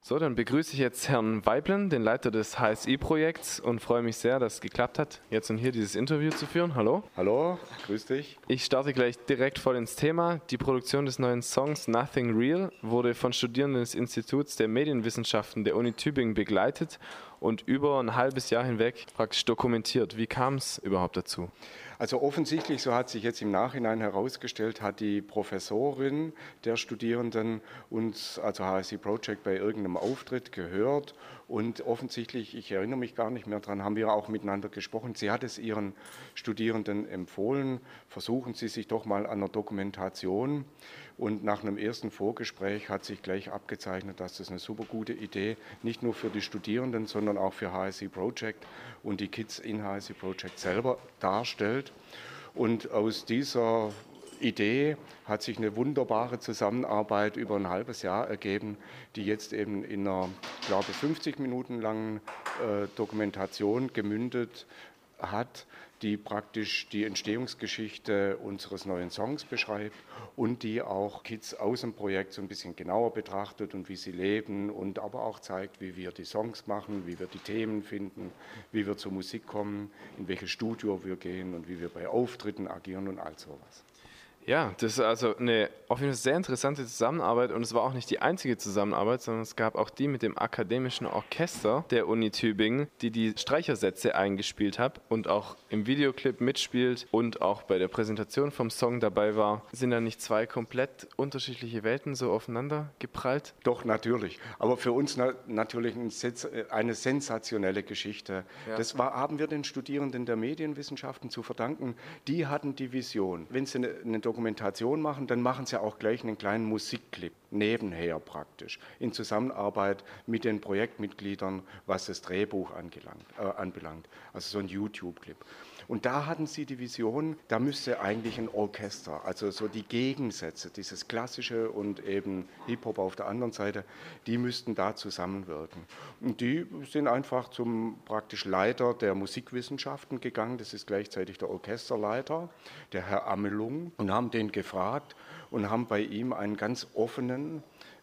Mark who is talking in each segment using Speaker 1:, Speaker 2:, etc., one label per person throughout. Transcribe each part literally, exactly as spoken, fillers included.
Speaker 1: So, dann begrüße ich jetzt Herrn Weiblen, den Leiter des H S I-Projekts, und freue mich sehr, dass es geklappt hat, jetzt und hier dieses Interview zu führen. Hallo.
Speaker 2: Hallo, grüß dich.
Speaker 1: Ich starte gleich direkt voll ins Thema. Die Produktion des neuen Songs Nothing Real wurde von Studierenden des Instituts der Medienwissenschaften der Uni Tübingen begleitet und über ein halbes Jahr hinweg praktisch dokumentiert. Wie kam es überhaupt dazu?
Speaker 2: Also offensichtlich, so hat sich jetzt im Nachhinein herausgestellt, hat die Professorin der Studierenden uns, also H S I Project, bei irgendeinem Auftritt gehört und offensichtlich, ich erinnere mich gar nicht mehr dran, haben wir auch miteinander gesprochen. Sie hat es ihren Studierenden empfohlen, versuchen Sie sich doch mal an der Dokumentation, und nach einem ersten Vorgespräch hat sich gleich abgezeichnet, dass das eine super gute Idee, nicht nur für die Studierenden, sondern auch für H S I Project und die Kids in H S I Project selber darstellt. Und aus dieser Idee hat sich eine wunderbare Zusammenarbeit über ein halbes Jahr ergeben, die jetzt eben in einer, ich glaube, fünfzig Minuten langen äh, Dokumentation gemündet hat, die praktisch die Entstehungsgeschichte unseres neuen Songs beschreibt und die auch Kids aus dem Projekt so ein bisschen genauer betrachtet und wie sie leben und aber auch zeigt, wie wir die Songs machen, wie wir die Themen finden, wie wir zur Musik kommen, in welches Studio wir gehen und wie wir bei Auftritten agieren und all sowas.
Speaker 1: Ja, das ist also eine auf jeden Fall sehr interessante Zusammenarbeit, und es war auch nicht die einzige Zusammenarbeit, sondern es gab auch die mit dem Akademischen Orchester der Uni Tübingen, die die Streichersätze eingespielt hat und auch im Videoclip mitspielt und auch bei der Präsentation vom Song dabei war. Sind da nicht zwei komplett unterschiedliche Welten so aufeinander geprallt?
Speaker 2: Doch, natürlich. Aber für uns na- natürlich ein Sens- eine sensationelle Geschichte.
Speaker 1: Ja.
Speaker 2: Das war, haben wir den Studierenden der Medienwissenschaften zu verdanken. Die hatten die Vision. Wenn sie eine, eine Dokumentation machen, dann machen sie auch gleich einen kleinen Musikclip, nebenher praktisch, in Zusammenarbeit mit den Projektmitgliedern, was das Drehbuch angelangt, äh, anbelangt. Also so ein YouTube-Clip. Und da hatten sie die Vision, da müsste eigentlich ein Orchester, also so die Gegensätze, dieses Klassische und eben Hip-Hop auf der anderen Seite, die müssten da zusammenwirken. Und die sind einfach zum praktisch Leiter der Musikwissenschaften gegangen, das ist gleichzeitig der Orchesterleiter, der Herr Amelung, und haben den gefragt und haben bei ihm einen ganz offenen,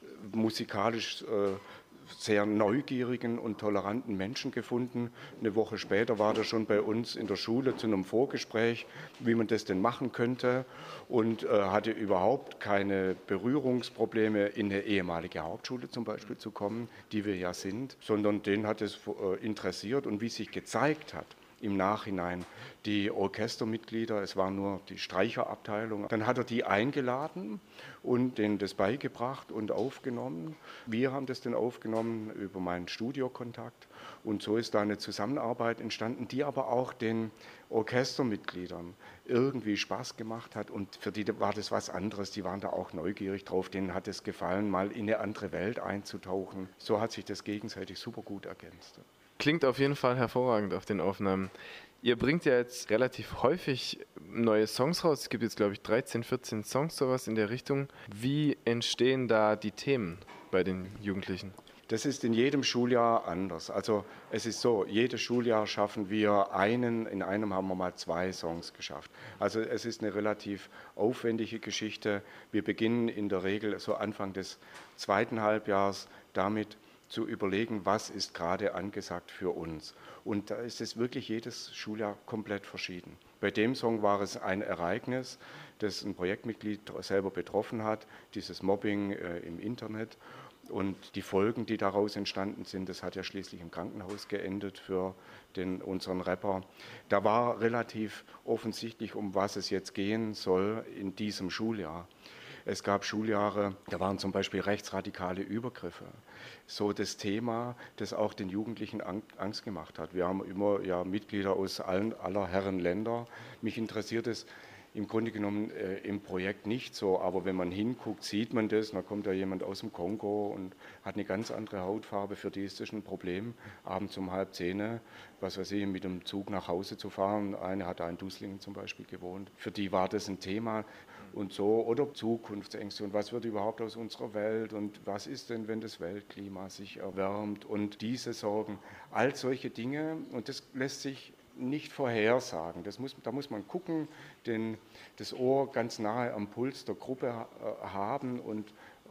Speaker 2: musikalisch äh, sehr neugierigen und toleranten Menschen gefunden. Eine Woche später war er schon bei uns in der Schule zu einem Vorgespräch, wie man das denn machen könnte, und äh, hatte überhaupt keine Berührungsprobleme, in eine ehemalige Hauptschule zum Beispiel zu kommen, die wir ja sind, sondern den hat es äh, interessiert, und wie sich gezeigt hat, im Nachhinein die Orchestermitglieder, es war nur die Streicherabteilung. Dann hat er die eingeladen und denen das beigebracht und aufgenommen. Wir haben das dann aufgenommen über meinen Studiokontakt, und so ist da eine Zusammenarbeit entstanden, die aber auch den Orchestermitgliedern irgendwie Spaß gemacht hat, und für die war das was anderes, die waren da auch neugierig drauf, denen hat es gefallen, mal in eine andere Welt einzutauchen. So hat sich das gegenseitig super gut ergänzt.
Speaker 1: Klingt auf jeden Fall hervorragend auf den Aufnahmen. Ihr bringt ja jetzt relativ häufig neue Songs raus. Es gibt jetzt, glaube ich, dreizehn, vierzehn Songs, sowas in der Richtung. Wie entstehen da die Themen bei den Jugendlichen?
Speaker 2: Das ist in jedem Schuljahr anders. Also es ist so, jedes Schuljahr schaffen wir einen, in einem haben wir mal zwei Songs geschafft. Also es ist eine relativ aufwendige Geschichte. Wir beginnen in der Regel so Anfang des zweiten Halbjahres damit zu überlegen, was ist gerade angesagt für uns. Und da ist es wirklich jedes Schuljahr komplett verschieden. Bei dem Song war es ein Ereignis, das ein Projektmitglied selber betroffen hat, dieses Mobbing äh, im Internet. Und die Folgen, die daraus entstanden sind, das hat ja schließlich im Krankenhaus geendet für den, unseren Rapper. Da war relativ offensichtlich, um was es jetzt gehen soll in diesem Schuljahr. Es gab Schuljahre, da waren zum Beispiel rechtsradikale Übergriffe. So das Thema, das auch den Jugendlichen Angst gemacht hat. Wir haben immer ja, Mitglieder aus allen, aller Herren Länder. Mich interessiert es im Grunde genommen äh, im Projekt nicht so, aber wenn man hinguckt, sieht man das. Da kommt ja jemand aus dem Kongo und hat eine ganz andere Hautfarbe. Für die ist das ein Problem, abends um halb zehn, was weiß ich, mit dem Zug nach Hause zu fahren. Eine hat da in Dusslingen zum Beispiel gewohnt. Für die war das ein Thema und so. Oder Zukunftsängste und was wird überhaupt aus unserer Welt und was ist denn, wenn das Weltklima sich erwärmt und diese Sorgen. All solche Dinge, und das lässt sich nicht vorhersagen. Das muss, da muss man gucken, den, das Ohr ganz nahe am Puls der Gruppe äh, haben und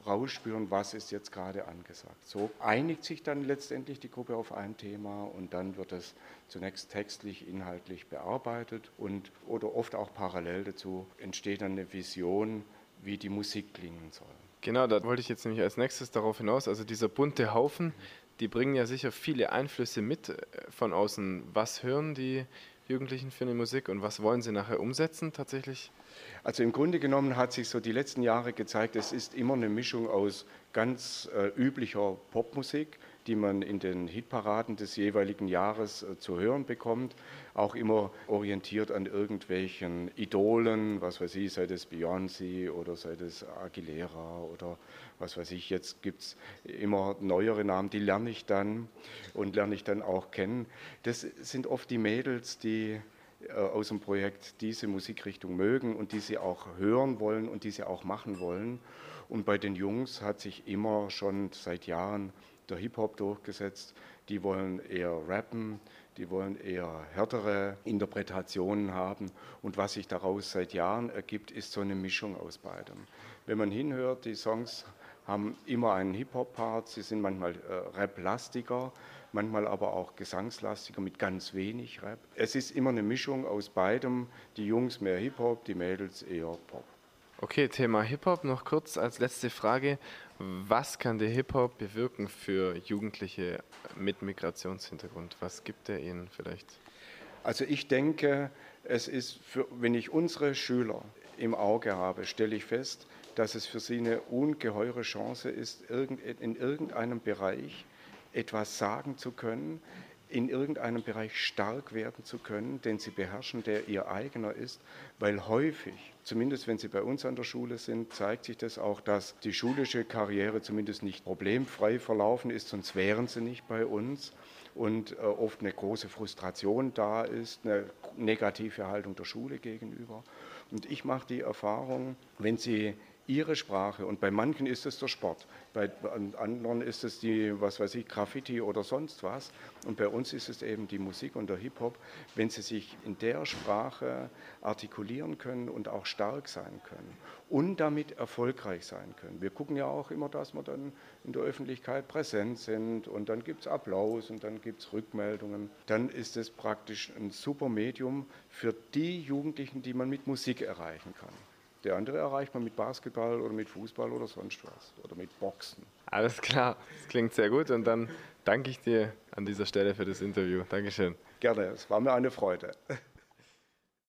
Speaker 2: rausspüren, was ist jetzt gerade angesagt. So einigt sich dann letztendlich die Gruppe auf ein Thema und dann wird es zunächst textlich, inhaltlich bearbeitet und oder oft auch parallel dazu entsteht dann eine Vision, wie die Musik klingen soll.
Speaker 1: Genau, da wollte ich jetzt nämlich als nächstes darauf hinaus, also dieser bunte Haufen, die bringen ja sicher viele Einflüsse mit von außen. Was hören die Jugendlichen für eine Musik und was wollen sie nachher umsetzen tatsächlich?
Speaker 2: Also im Grunde genommen hat sich so die letzten Jahre gezeigt, es ist immer eine Mischung aus ganz äh, üblicher Popmusik, die man in den Hitparaden des jeweiligen Jahres äh, zu hören bekommt, auch immer orientiert an irgendwelchen Idolen, was weiß ich, sei das Beyoncé oder sei das Aguilera oder was weiß ich, jetzt gibt es immer neuere Namen, die lerne ich dann und lerne ich dann auch kennen. Das sind oft die Mädels, die aus dem Projekt diese Musikrichtung mögen und die sie auch hören wollen und die sie auch machen wollen. Und bei den Jungs hat sich immer schon seit Jahren der Hip-Hop durchgesetzt. Die wollen eher rappen, die wollen eher härtere Interpretationen haben. Und was sich daraus seit Jahren ergibt, ist so eine Mischung aus beidem. Wenn man hinhört, die Songs haben immer einen Hip-Hop-Part, sie sind manchmal äh, Rap-lastiger, manchmal aber auch gesangslastiger mit ganz wenig Rap. Es ist immer eine Mischung aus beidem, die Jungs mehr Hip-Hop, die Mädels eher Pop.
Speaker 1: Okay, Thema Hip-Hop noch kurz als letzte Frage. Was kann der Hip-Hop bewirken für Jugendliche mit Migrationshintergrund? Was gibt er ihnen vielleicht?
Speaker 2: Also ich denke, es ist, für, wenn ich unsere Schüler im Auge habe, stelle ich fest, dass es für sie eine ungeheure Chance ist, in irgendeinem Bereich etwas sagen zu können, in irgendeinem Bereich stark werden zu können, den sie beherrschen, der ihr eigener ist, weil häufig, zumindest wenn sie bei uns an der Schule sind, zeigt sich das auch, dass die schulische Karriere zumindest nicht problemfrei verlaufen ist, sonst wären sie nicht bei uns und äh, oft eine große Frustration da ist, eine negative Haltung der Schule gegenüber. Und ich mache die Erfahrung, wenn sie ihre Sprache, und bei manchen ist es der Sport, bei anderen ist es die, was weiß ich, Graffiti oder sonst was, und bei uns ist es eben die Musik und der Hip-Hop, wenn sie sich in der Sprache artikulieren können und auch stark sein können und damit erfolgreich sein können. Wir gucken ja auch immer, dass wir dann in der Öffentlichkeit präsent sind und dann gibt es Applaus und dann gibt es Rückmeldungen. Dann ist es praktisch ein super Medium für die Jugendlichen, die man mit Musik erreichen kann. Der andere erreicht man mit Basketball oder mit Fußball oder sonst was oder mit Boxen.
Speaker 1: Alles klar, das klingt sehr gut und dann danke ich dir an dieser Stelle für das Interview. Dankeschön.
Speaker 2: Gerne, es war mir eine Freude.